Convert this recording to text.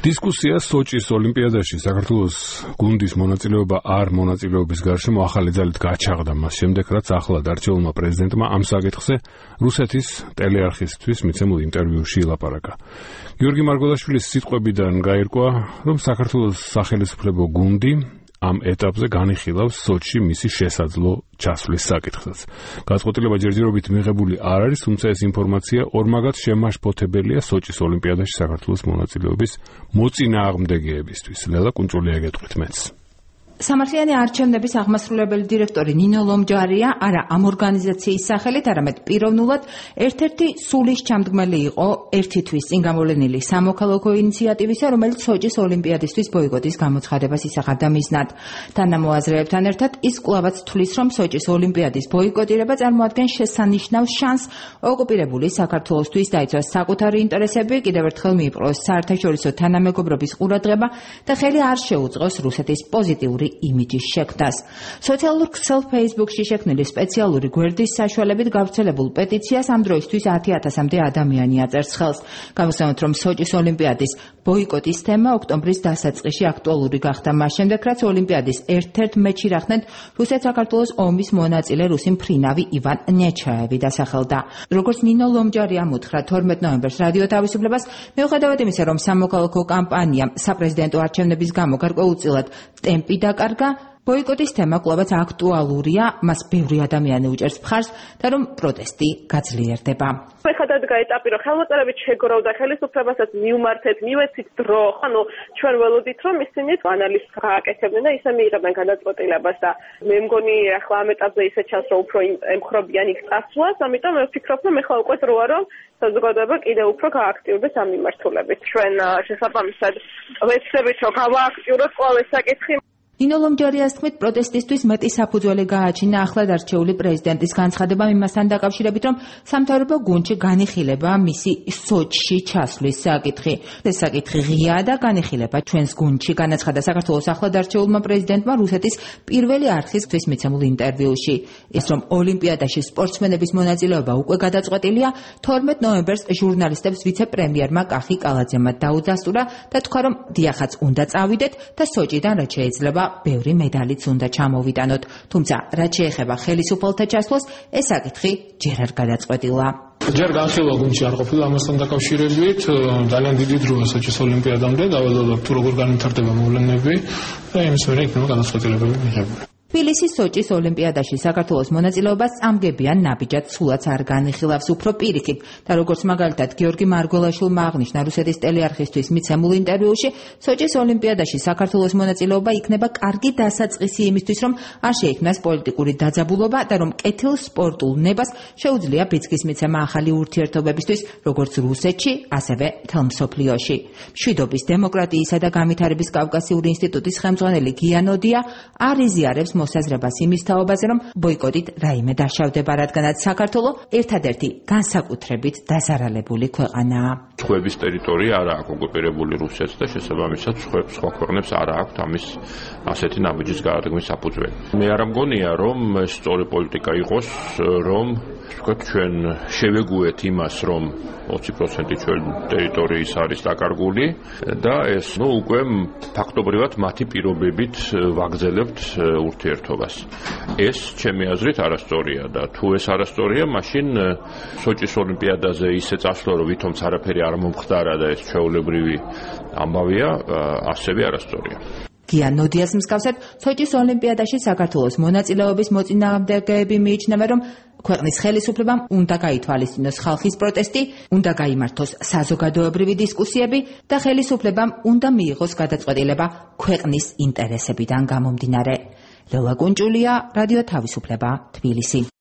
დისკუსია სოჭის ოლიმპიადაში საქართველოს გუნდის მონაწილეობა არ მონაწილეობის გარშემო ახალი ძალით გაჩაღდა მას შემდეგ, რაც ახლად არჩეულმა პრეზიდენტმა ამ საკითხზე რუსეთის ტელეარხისთვის მიცემულ ინტერვიუში ილაპარაკა. გიორგი მარგველაშვილის სიტყვებიდან გაირკვა, რომ საქართველოს სახელმწიფო გუნდი ამ ეტაპზე განიხილავს სოჭში მისი შესაძლო ჩასვლის საკითხსაც. Გაწყვეტილება ჯერჯერობით მიღებული არ არის, თუმცა ეს ინფორმაცია ორმაგად შემაშფოთებელია სოჭის ოლიმპიადაში საქართველოს მონაწილეობის მოწინააღმდეგეებისთვის. ლელა კუნჭულია ეკითხეთ მეც. სამართლიანი არჩევნების აღმასრულებელი დირექტორი ნინო ლომჯარია არა ამ ორგანიზაციის სახელით, არამედ პიროვნულად ერთ-ერთი სულის ჩამდგმელი იყო ერთი თვის წინ გამოვლენილი სამოქალაქო ინიციატივისა, რომელიც სოჭის ოლიმპიადისთვის ბოიკოტის გამოცხადებას ისახავდა მიზნად. თანამოაზრეებთან ერთად ის კვლავაც თვლის, რომ სოჭის ოლიმპიადის ბოიკოტირება წარმოადგენს შესანიშნავ შანსს ოკუპირებული საქართველოსთვის დაიცვას საკუთარი ინტერესები, კიდევ ერთხელ მიიპყროს საერთაშორისო თანამეგობრობის ყურადღება და ხელი არ შეუწყოს რუსეთის პოზიტიური იმიჯის შექმნას. სოციალურ ქსელ Facebook-ში შექმნილი სპეციალური გვერდის საშუალებით გავრცელებულ პეტიციას ამ დროისთვის 10,000-მდე ადამიანი აწერს ხელს. გამოსცემთ, რომ სოჭის ოლიმპიადის ბოიკოტის თემა ოქტომბრის დასაწყისში აქტუალური გახდა მას შემდეგ, რაც ოლიმპიადის ერთ-ერთ მეჩში რახნეთ რუსეთ-საქართველოს ომის მონაწილე რუსი მფრინავი ივან ნეჩაევი დასახელდა. როგორც ნინო ლომჯარია უთხრა 12 ნოემბერს რადიო თავისუფლებას, მიუხედავად იმისა, რომ სამოქალაქო კამპანიამ საპრეზიდენტო არჩევნების გამო გარკვეულწილად ტემპი დაკარგა, ბოიკოტის თემა კვლავაც აქტუალურია, მას ბევრი ადამიანი უჭერს მხარს და რომ პროტესტი გაძლიერდება. ეხლა დადგა ეტაპი, რომ ხელმოწერებით შეგროვდა ხელისუფლებასაც მივმართეთ, მივეცით დრო, ჩვენ ველოდით, რომ ისინი ანალიზს გააკეთებდნენ და ისე მიიღებდნენ გადაწყვეტილებას და მე მგონი ახლა ამ ეტაპზე ისე ჩანს, რომ უფრო ემხრობიან იქ წასვლას, ამიტომ მე ვფიქრობ, რომ ეხლა უკვე დროა, რომ საზოგადოება კიდევ უფრო გააქტიურდეს ამ მიმართულებით. ჩვენ შესაბამისად ვეცდებით, რომ გავააქტიუროთ ყველა ეს საკითხი. ნინო ლომჯარიას თქმით, პროტესტისთვის მეტი საფუძველი გააჩინა ახლად არჩეული პრეზიდენტის განცხადებამ იმასთან დაკავშირებით, რომ სამთავრობო გუნდში განიხილება მისი სოჭში ჩასვლის საკითხი. ეს საკითხი ღიაა და განიხილება ჩვენს გუნდში, განაცხადა საქართველოს ახლად არჩეულმა პრეზიდენტმა რუსეთის პირველი არხისთვის მიცემულ ინტერვიუში. ის რომ ოლიმპიადაში სპორტსმენების მონაწილეობა უკვე გადაწყვეტილია, 12 ნოემბერს ჟურნალისტებს ვიცე-პრემიერმა კახი კალაძემმა დაუდასტურა და თქვა, რომ დიახაც უნდა წავიდეთ და სოჭიდან რაც შეიძლება ბევრი მედალიც უნდა ჩამოვიტანოთ, თუმცა რაც შეეხება ხელისუფალთა ჩასვლას, ეს საკითხი ჯერ არ გადაწყვეტილა. ჯერ განხილვა გუნდში არ ყოფილა ამასთან დაკავშირებით, ძალიან დიდი დროა სოჭის ოლიმპიადამდე, დაველოდოთ თუ როგორ განვითარდება მოვლენები და იმის მერე იქნება განაცხადებები მიღებული. თბილისის სოჭის ოლიმპიადაში საქართველოს მონაწილეობას წამგებიან ნაბიჯად სულაც არ განიხილავს, უფრო პირიქით და როგორც მაგალითად გიორგი მარგველაშვილმა აღნიშნა რუსეთის ტელეარხისთვის მიცემულ ინტერვიუში, სოჭის ოლიმპიადაში საქართველოს მონაწილეობა იქნება კარგი დასაწყისი იმისთვის, რომ არ შეიქმნას პოლიტიკური დაძაბულობა და რომ კეთილ სპორტულ ნებას შეუძლია ბიძგის მიცემა ახალი ურთიერთობებისთვის, როგორც რუსეთში, ასევე მთელ მსოფლიოში. მშვიდობის, დემოკრატიისა და განვითარების კავკასიური ინსტიტუტის ხელმძღვანელი გია ნოდია არ იზიარებს მოსაზრებას იმის თაობაზე, რომ ბოიკოტით რაიმე დაშავდება, რადგანაც საქართველო ერთადერთი განსაკუთრებით დაზარალებული ქვეყანაა. სხვების ტერიტორია არ აქვს ოკუპირებული რუსეთს და შესაბამისად სხვა ქვეყნებს არ აქვს ამის ასეთი ნაბიჯის გაადგმის საფუძველი. მე არ მგონია, რომ ეს სწორი პოლიტიკა იყოს, რომ ჩვენ შევეგუეთ იმას, რომ 20% ჩვენ ტერიტორიის არის დაკარგული და ეს უკვე ფაქტობრივად მათი პირობებით ვაგრძელებთ ურთიერთობას. ეს ჩემი აზრით არასწორია და თუ ეს არასწორია, მაშინ სოჭის ოლიმპიადაზე ისე წასვლა, რომ ვითომც არაფერი არ მომხდარა და ეს ჩვეულებრივი ამბავია, ასევე არასწორია. გია ნოდიას მსგავსად, სოჭის ოლიმპიადაში საქართველოს მონაწილეობის მოწინააღმდეგეები მიიჩნევენ, რომ ქვეყნის ხელისუფლებამ უნდა გაითვალისწინოს ხალხის პროტესტი, უნდა გაიმართოს საზოგადოებრივი დისკუსიები და ხელისუფლებამ უნდა მიიღოს გადაწყვეტილება ქვეყნის ინტერესებიდან გამომდინარე. ლელა კუნჭულია, რადიო თავისუფლება, თბილისი.